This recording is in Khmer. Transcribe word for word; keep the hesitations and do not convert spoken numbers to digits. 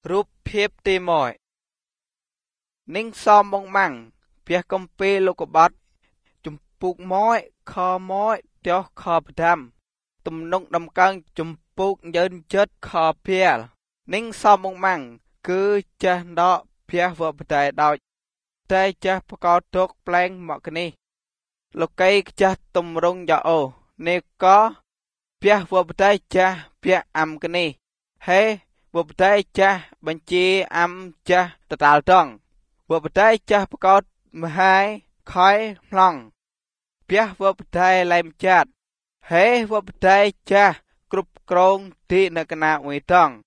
រូបភាពទីមួយនិងសមមងម៉ាំងព្រះកំពីលោកកបាត់ចំពុកមួយខមួយទោះខបដាំទំនងដំកើងចំពុកយឺនចិត្តខភៀលនិងសមមងម៉ាំងគឺចាស់ដកព្រះវបតៃដោយតែចាស់ប្រកោទុកប្លែងមកនេះលោកីចាស់ទំរងយ៉ាអូនេះក៏ព្រះវបតៃចាស់ព្រះអំកនេះហេវបតៃចាស់បញ្ជាអំចាស់តតាល់តងវបតៃចាស់ប្រកោមហាយខ້อยឡងព្រះវបតៃឡែមចាត់ហេវបតៃចាស់គ្រប់គ្រងទីនៅកណាមួយតង